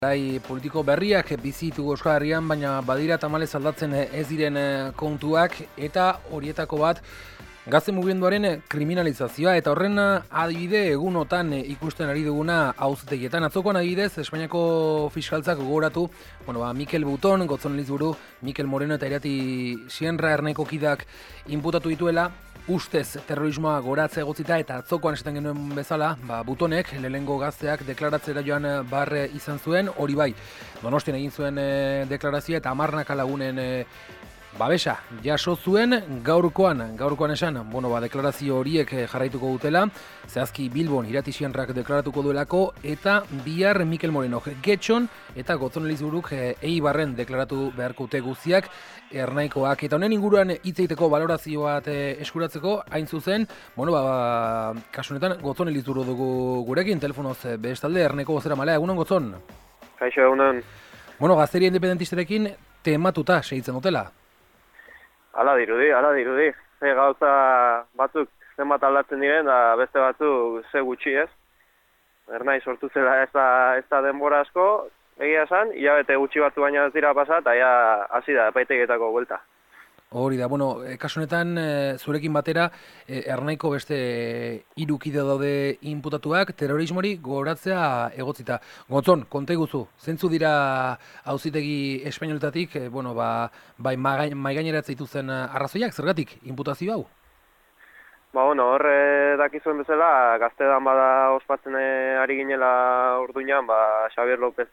Politiko berriak bizitu Euskal Herrian, baina badira tamalez aldatzen ez diren kontuak, eta horietako bat gazte mugimenduaren kriminalizazioa, eta horren adibide egunotan ikusten ari duguna auzitegietan. Atzokoan adibidez, Espainiako fiskaltzak gogoratu, Mikel Buton, Gotzon Elizburu, Mikel Moreno eta Irati Sienra Ernaiko kidak inputatu dituela, ustez terrorismoa goratze egotzita, eta atzokoan esaten genuen bezala, Butonek, lehenengo gazteak deklaratzera joan barre izan zuen, hori bai, Donostian egin zuen deklarazioa, eta 10 lagunen babesa jaso zuen. Gaurkoan esan, deklarazio horiek jarraituko dutela, zehazki Bilbon Irati Sienrak deklaratuko duelako, eta bihar Mikel Moreno Getxon eta Gotzon Elizburuk Eibarren deklaratu beharko dute guztiak Ernaikoak. Eta honen inguruan hitz egiteko balorazio bat eskuratzeko, hain zuzen, kasu honetan Gotzon Elizburu dugu gurekin, telefonoz bestalde, Ernaiko bozeramalea. Egunon, Gotzon? Kaixo, egunon. Gazteria independentistarekin tematuta segitzen dutela. Hala dirudi. Ze gauza batzuk zenbat aldatzen diren, da beste batzuk ze gutxi ez. Ernai sortu zela ez da denbora asko, egia esan, hilabete gutxi batzu baina ez dira pasa, eta ja hasi da epaitegietako buelta. Hori da, kasu honetan zurekin batera, Ernaiko beste 3 kide daude inputatuak, terrorismori goratzea egotzita. Gotzon, konta iguzu, zentzu dira auzitegi espainoletatik, bai maigaineratze dituzten arrazoiak, zergatik inputazio hau? Hor dakizuen bezala, gaztedan bada ospatzen ari ginela Urduñan, Xabier López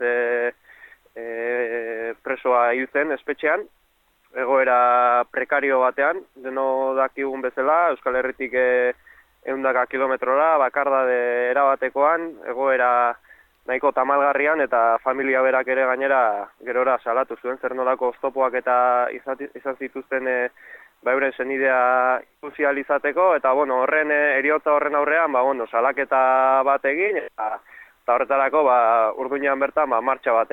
presoa hil zen espetxean, egoera prekario batean, deno dakigun bezala, Euskal Herritik 100 kilometrora, bakardade erabatekoan, egoera nahiko tamalgarrian, eta familia berak ere gainera gerora salatu zuen, zer nolako oztopoak eta izan zituzten euren senidea ikusializateko, eta horren heriotza horren aurrean, salaketa bat egin, eta horretarako Urduñan bertan martxa bat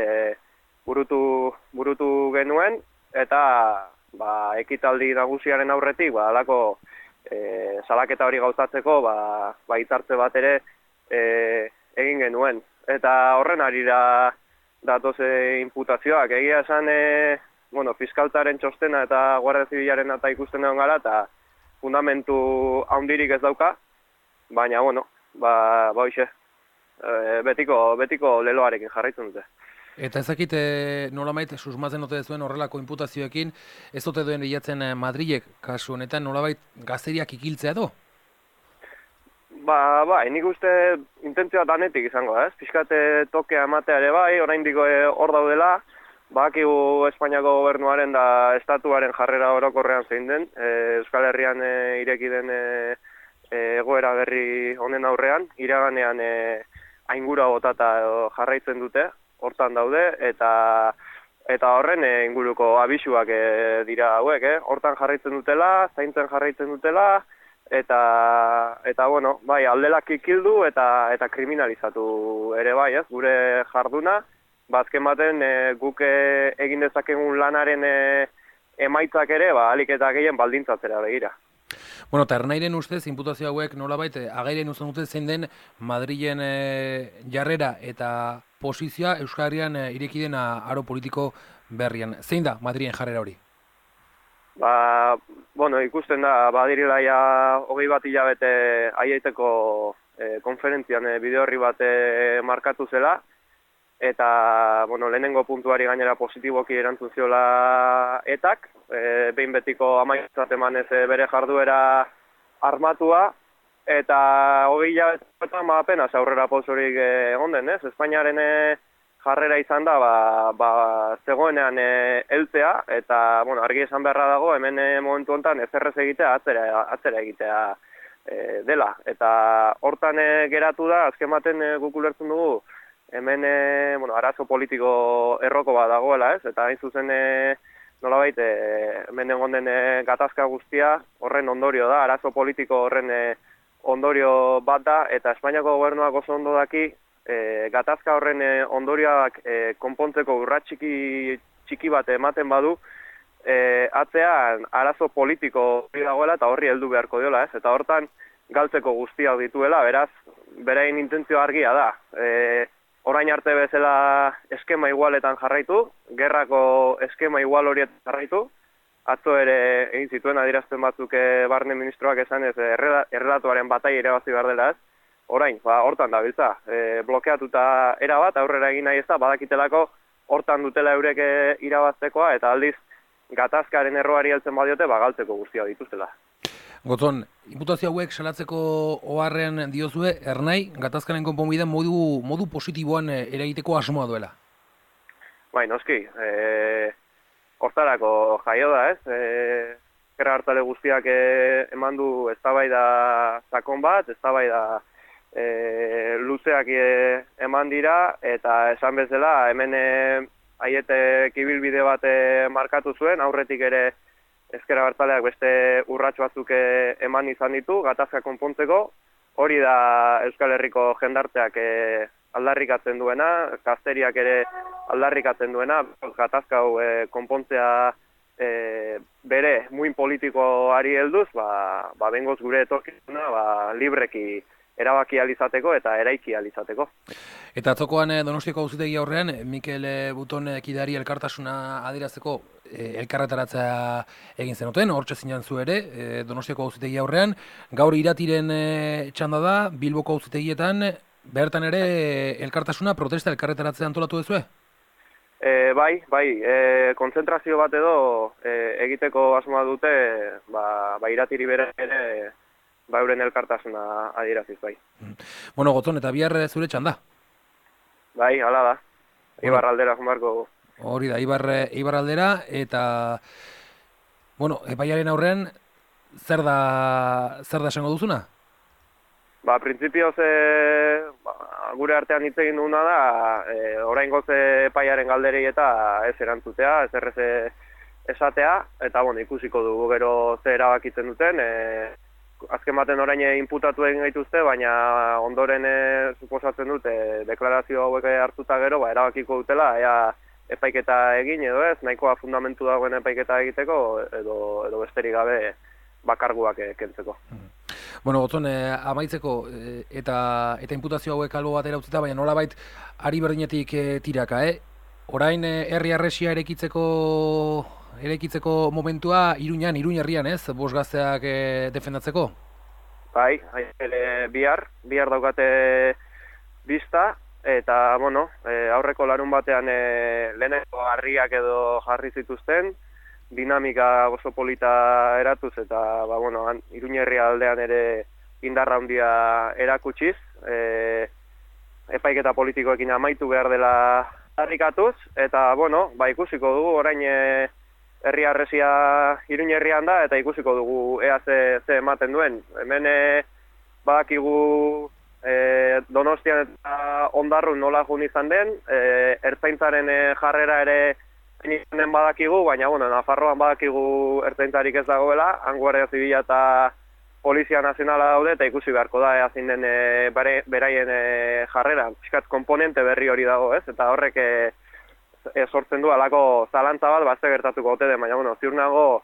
burutu genuen, eta ekitaldi nagusiaren aurretik halako salaketa hori gauzatzeko hitzartze bat ere egin genuen. Eta horren arira datoz inputazioak. Egia esan fiskaltzaren txostena eta Guardia Zibilaren eta ikusten egon gara, eta fundamentu handirik ez dauka, baina hoxe, betiko leloarekin jarraitzen dute. Eta ezakit nolabait susmatzen ote zuen horrelako inputazioekin, ez ote duen bilatzen Madrilek kasu honetan nolabait gazteriak ikiltzea edo? Nik uste intentzioa danetik izango, ez? Pixkate tokea ematea ere bai, oraindik hor daudela, bakigu Espainiako gobernuaren da estatuaren jarrera orokorrean zein den, Euskal Herrian ireki den egoera berri honen aurrean, iraganean aingura botata jarraitzen dute, hortan daude, eta horren inguruko abisuak dira hauek, hortan jarraitzen dutela, zaintzen jarraitzen dutela, eta aldelak ikildu eta kriminalizatu ere bai, gure jarduna, azken baten guk egin dezakegun lanaren emaitzak ere, ahalik eta gehien baldintzatzera begira. Eta Ernairen ustez, inputazio hauek nolabait agairen uzten dute zein den Madrilen jarrera eta posizioa Euskal Herrian ireki den aro politiko berrian. Zein da Madrilen jarrera hori? Ikusten da, badirela ja 21 hilabete aiaiteko konferentzian bideo horri bat markatu zela, eta lehenengo puntuari gainera positiboki erantzun ziola etak, behin betiko amaitzat emanez bere jarduera armatua, eta 20 hilabetetan apenas aurrera pausorik egon den, ez? Espainiaren jarrera izan da, zegoenean heltzea, eta argi esan beharra dago, hemen momentu honetan ezerrez egitea, atzera egitea dela. Eta hortan geratu da, azken baten guk ulertzen dugu, hemen arazo politiko erroko bat dagoela, ez? Eta hain zuzen nolabait, hemen egon den gatazka guztia horren ondorio da, arazo politiko horren ondorio bat da, eta Espainiako gobernuak oso ondo daki, gatazka horren ondorioak konpontzeko urrats txiki bat ematen badu, atzean arazo politiko hori dagoela eta horri heldu beharko diola, ez? Eta hortan galtzeko guztiak dituela, beraz, beraien intentzio argia da. orain arte bezala eskema igualetan jarraitu, gerrako eskema igual horietan jarraitu, atzo ere egin zituen adierazpen batzuk barne ministroak esanez errelatuaren batai irabazi behar dela ez, orain, hortan dabiltza, blokeatuta erabat, aurrera egin nahi ez da, badakitelako hortan dutela eurek irabaztekoa, eta aldiz gatazkaren erroari heltzen badiote, galtzeko guztia dituztela. Gotzon, inputazio hauek salatzeko oharrean diozue, ernai, gatazkaren konponbidean modu positiboan eragiteko asmoa duela? Bai, noski, hortarako jaio da ez, gerra hartale guztiak eman du eztabaida sakon bat, eztabaida luzeak eman dira, eta esan bezala hemen haietek ibilbide bat markatu zuen, aurretik ere ezker abertzaleak beste urrats batzuk eman izan ditu, gatazka konpontzeko, hori da Euskal Herriko jendarteak aldarrikatzen duena, gazteriak ere aldarrikatzen duena, gatazka hau konpontzea bere muin politikoari helduz, bengoz gure etorkizuna libreki erabaki alizateko eta eraiki alizateko. Eta atzokoan Donostiako auzitegi aurrean, Mikel Buton kidari elkartasuna adierazteko elkarretaratzea egin zenuten, hortxe zinan zu ere, Donostiako auzitegi aurrean, gaur iratiren txanda da, Bilboko auzitegietan, bertan ere elkartasuna protesta elkarretaratzea antolatu duzue? Bai, kontzentrazio bat edo egiteko asmoa dute, iratiri bere ere, euren elkartasuna adieraziz, bai. Bueno, Gotzon, eta bihar zure txanda? Bai, hala da. Ibar aldera, jumarko. Hori da, Ibar aldera, eta, bueno, epaiaren aurrean, zer da esango duzuna? Printzipioz, gure artean hitz egin duguna da, oraingoz epaiaren galderei eta ez erantzutea, ez errez esatea, eta, ikusiko dugu gero ze erabakitzen duten, azken baten orain inputatu egin gaituzte, baina ondoren suposatzen dute deklarazio hauek hartuta gero, erabakiko dutela, ea epaiketa egin edo ez, nahikoa fundamentu dagoen epaiketa egiteko, edo besterik gabe bakarguak kentzeko. Bueno, Gotzon, amaitzeko, eta inputazio hauek albo batera utzita, baina nolabait ari berdinetik tiraka, Orain herri harresia eraikitzeko momentua Iruñan herrian, ez? Bost gazteak defendatzeko? Bai, bihar daukate bista, eta, aurreko larun batean leheneko harriak edo jarri zituzten, dinamika oso polita eratuz, eta, Iruñerria aldean ere indarra handia erakutsiz, epaiketa politikoekin amaitu behar dela harrikatuz, eta, ikusiko dugu, orain herri harresia Iruñerrian da, eta ikusiko dugu ea ze ematen duen. Hemen badakigu Donostian eta Ondarrun nola jun izan den, ertzaintzaren jarrera ere izanen badakigu, baina, Nafarroan badakigu ertzaintzarik ez dagoela, Guardia Zibila eta Polizia Nazionala daude, eta ikusi beharko da ea zein den beraien jarrera. Piskat komponente berri hori dago, ez? Eta horrek sortzen du alako zalantza bat, ze gertatuko ote den, baina, ziur nago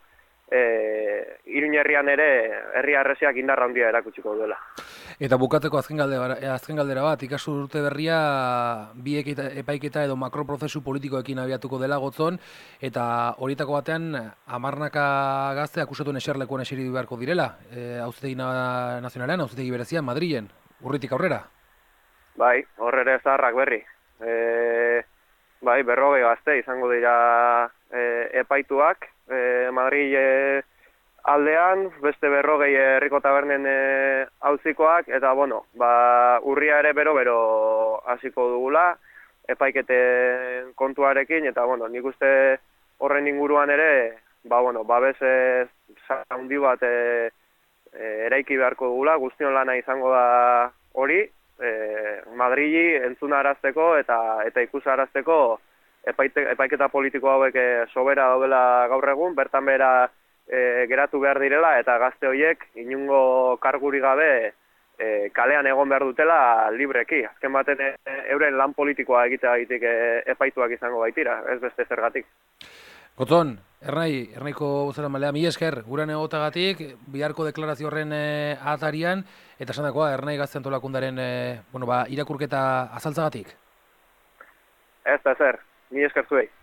Iruñerrian ere herri harresiak indarra handia erakutsiko duela. Eta bukatzeko azken galdera bat, ikasturte berria bi epaiketa edo makroprozesu politikoekin abiatuko dela, Gotzon, eta horietako batean 10 gazte akusatuen eserlekuan eseri beharko direla, auzitegi nazionalean, auzitegi berezian, Madrilen, urritik aurrera. Bai, horrere zaharrak berri. Bai, 40 gazte izango dira epaituak, Madrid aldean, beste 40 herriko tabernen auzikoak, eta, urria ere bero hasiko dugula, epaiketen kontuarekin, eta, nik uste horren inguruan ere, babes handi bat eraiki beharko dugula, guztion lana izango da hori, Madrili entzunarazteko eta ikusarazteko epaiketa politiko hauek sobera daudela gaur egun, bertan bera geratu behar direla, eta gazte horiek inungo karguri gabe kalean egon behar dutela libreki. Azken baten euren lan politikoa egiteagatik epaituak izango baitira, ez beste zergatik. Gotzon, Ernaiko bozeramalea, mila esker, guran egotagatik, biharko deklarazio horren atarian, eta esan dakoa, Ernai Gazte Antolakundaren irakurketa azaltzagatik. Ez da zer, ni esker zuei.